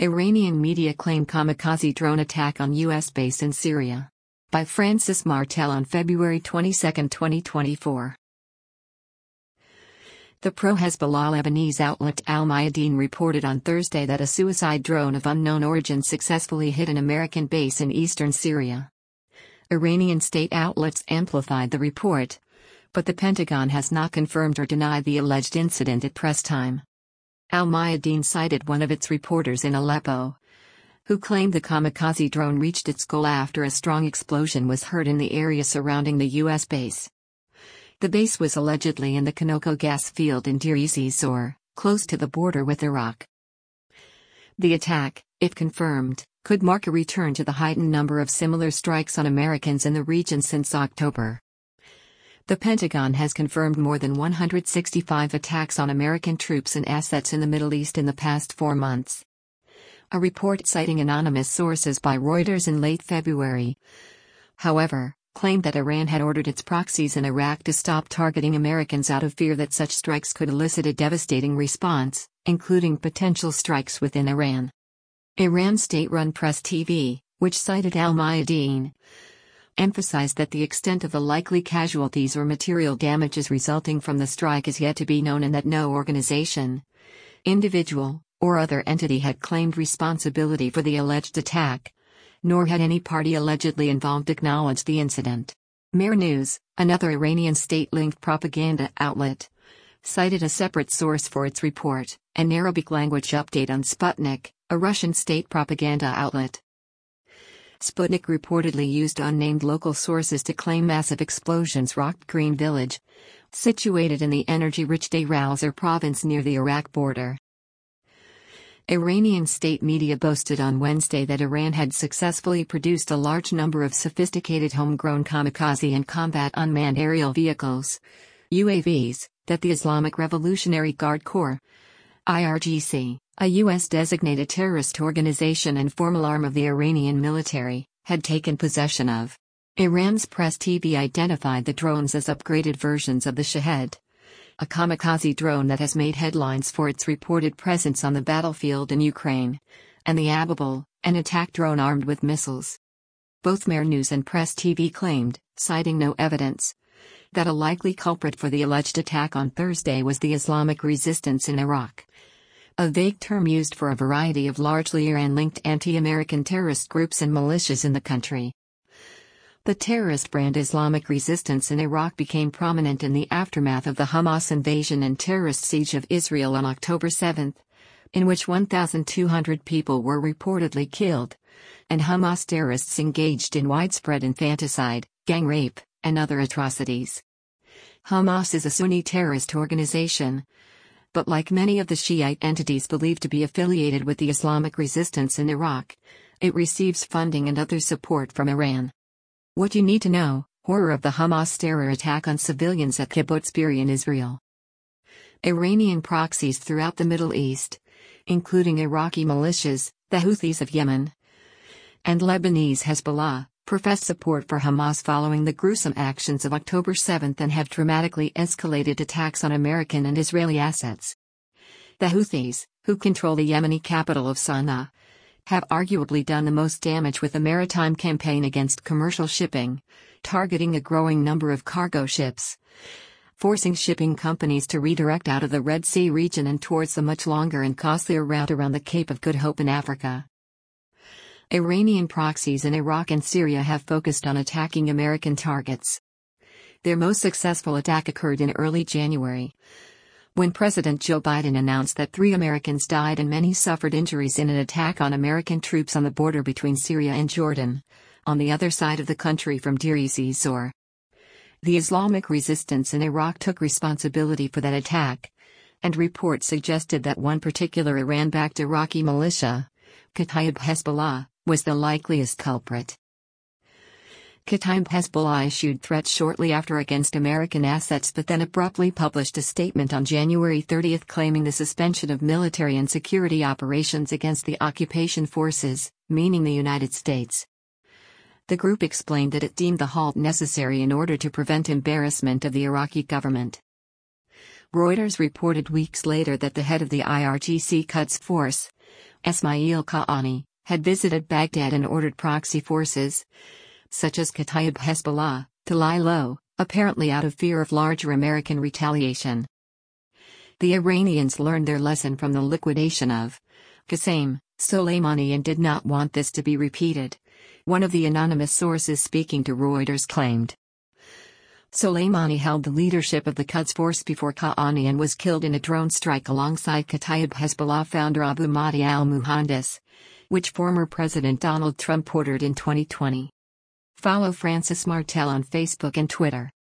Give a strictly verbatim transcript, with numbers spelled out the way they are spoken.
Iranian media claim kamikaze drone attack on U S base in Syria. By Francis Martel on February twenty-second, twenty twenty-four. The pro-Hezbollah Lebanese outlet Al Mayadeen reported on Thursday that a suicide drone of unknown origin successfully hit an American base in eastern Syria. Iranian state outlets amplified the report, but the Pentagon has not confirmed or denied the alleged incident at press time. Al Mayadeen cited one of its reporters in Aleppo, who claimed the kamikaze drone reached its goal after a strong explosion was heard in the area surrounding the U S base. The base was allegedly in the Kanoko gas field in Deir ez-Zor, close to the border with Iraq. The attack, if confirmed, could mark a return to the heightened number of similar strikes on Americans in the region since October. The Pentagon has confirmed more than one hundred sixty-five attacks on American troops and assets in the Middle East in the past four months. A report citing anonymous sources by Reuters in late February, however, claimed that Iran had ordered its proxies in Iraq to stop targeting Americans out of fear that such strikes could elicit a devastating response, including potential strikes within Iran. Iran's state-run Press T V, which cited Al Mayadeen, emphasized that the extent of the likely casualties or material damages resulting from the strike is yet to be known and that no organization, individual, or other entity had claimed responsibility for the alleged attack, nor had any party allegedly involved acknowledged the incident. Mehr News, another Iranian state-linked propaganda outlet, cited a separate source for its report, an Arabic-language update on Sputnik, a Russian state propaganda outlet. Sputnik reportedly used unnamed local sources to claim massive explosions rocked Green Village, situated in the energy-rich Deir al-Zor province near the Iraq border. Iranian state media boasted on Wednesday that Iran had successfully produced a large number of sophisticated homegrown kamikaze and combat unmanned aerial vehicles, U A Vs, that the Islamic Revolutionary Guard Corps, I R G C, a U S-designated terrorist organization and formal arm of the Iranian military, had taken possession of. Iran's Press T V identified the drones as upgraded versions of the Shahed, a kamikaze drone that has made headlines for its reported presence on the battlefield in Ukraine, and the Ababil, an attack drone armed with missiles. Both Mehr News and Press T V claimed, citing no evidence, that a likely culprit for the alleged attack on Thursday was the Islamic Resistance in Iraq, a vague term used for a variety of largely Iran-linked anti-American terrorist groups and militias in the country. The terrorist brand Islamic Resistance in Iraq became prominent in the aftermath of the Hamas invasion and terrorist siege of Israel on October seventh, in which one thousand two hundred people were reportedly killed, and Hamas terrorists engaged in widespread infanticide, gang rape, and other atrocities. Hamas is a Sunni terrorist organization, but like many of the Shiite entities believed to be affiliated with the Islamic Resistance in Iraq, it receives funding and other support from Iran. What you need to know: horror of the Hamas terror attack on civilians at Kibbutz Be'eri in Israel. Iranian proxies throughout the Middle East, including Iraqi militias, the Houthis of Yemen, and Lebanese Hezbollah, profess support for Hamas following the gruesome actions of October seventh and have dramatically escalated attacks on American and Israeli assets. The Houthis, who control the Yemeni capital of Sana'a, have arguably done the most damage with the maritime campaign against commercial shipping, targeting a growing number of cargo ships, forcing shipping companies to redirect out of the Red Sea region and towards the much longer and costlier route around the Cape of Good Hope in Africa. Iranian proxies in Iraq and Syria have focused on attacking American targets. Their most successful attack occurred in early January, when President Joe Biden announced that three Americans died and many suffered injuries in an attack on American troops on the border between Syria and Jordan, on the other side of the country from Deir ez-Zor. The Islamic Resistance in Iraq took responsibility for that attack, and reports suggested that one particular Iran-backed Iraqi militia, Kataib Hezbollah, was the likeliest culprit. Kataib Hezbollah issued threats shortly after against American assets but then abruptly published a statement on January thirtieth claiming the suspension of military and security operations against the occupation forces, meaning the United States. The group explained that it deemed the halt necessary in order to prevent embarrassment of the Iraqi government. Reuters reported weeks later that the head of the I R G C Quds Force, Esmail Qaani, had visited Baghdad and ordered proxy forces, such as Kataib Hezbollah, to lie low, apparently out of fear of larger American retaliation. The Iranians learned their lesson from the liquidation of Qasem Soleimani and did not want this to be repeated, one of the anonymous sources speaking to Reuters claimed. Soleimani held the leadership of the Quds force before Qaani and was killed in a drone strike alongside Kataib Hezbollah founder Abu Mahdi al-Muhandis, which former President Donald Trump ordered in twenty twenty. Follow Francis Martel on Facebook and Twitter.